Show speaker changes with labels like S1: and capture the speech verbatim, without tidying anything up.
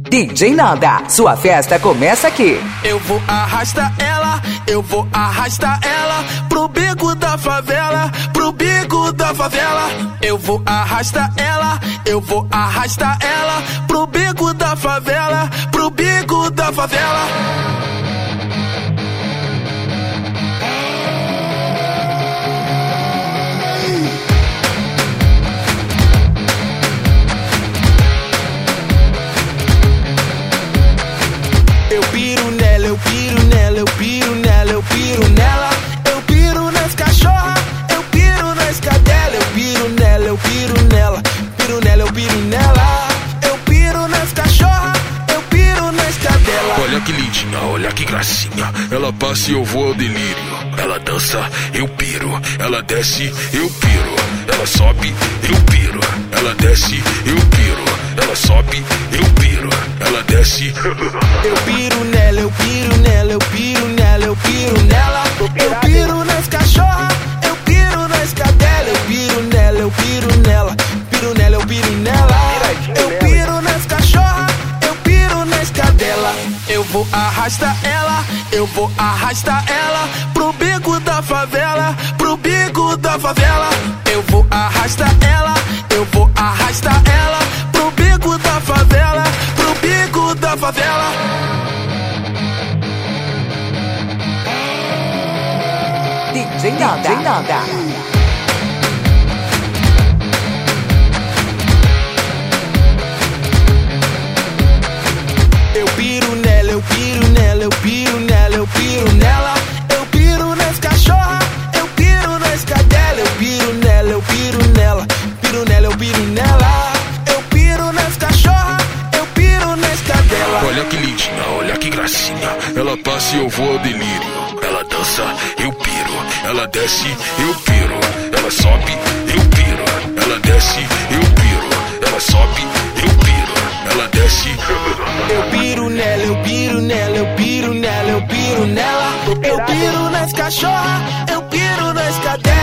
S1: D J Nanda, sua festa começa aqui.
S2: Eu vou arrastar ela, eu vou arrastar ela pro bico da favela, pro bico da favela. Eu vou arrastar ela, eu vou arrastar ela pro bico da favela, pro bico da favela. Eu piro nela, eu piro nela, eu piro nela, eu piro nela. Eu piro nas cachorras, eu piro nas cadelas. Eu piro nela, eu piro nela, piro nela, eu piro nela. Eu piro nas cachorras, eu piro nas cadelas.
S3: Olha que lindinha, olha que gracinha. Ela passa e eu vou ao delírio. Ela dança, eu piro. Ela desce, eu piro. Ela sobe, eu piro. Ela desce, eu piro. Ela sobe, eu piro. Ela desce.
S2: Eu piro nela, eu piro nela, eu piro nela, eu piro nela. Eu piro nas cachorras, eu piro nas cadelas. Eu piro nela, eu piro nela, piro nela, eu piro nela. Eu piro nas cachorras, eu piro nas cadelas. Eu vou arrastar ela, eu vou arrastar ela pro bico da favela, pro bico da favela. Eu vou arrastar ela, eu vou arrastar ela pro bico da favela, pro bico da favela.
S1: D J Nanda, D J Nanda.
S2: Eu piro nela, eu piro nela, eu piro nela, eu piro nela. Eu piro nas cachorras, eu piro nas cadelas. Eu piro nela, eu piro nela, piro nela, eu piro nela. Eu piro nas cachorras, eu piro nas cadelas.
S3: Olha que lindinha, olha que gracinha. Ela passa e eu vou ao delírio. Ela dança, eu piro. Ela desce, eu piro. Ela sobe, eu piro. Ela desce, eu piro. Ela sobe, eu piro. Ela desce.
S2: Eu piro nela, eu piro nela, eu piro nela, eu piro nela. Eu piro nas cachorras, eu piro nas cadelas.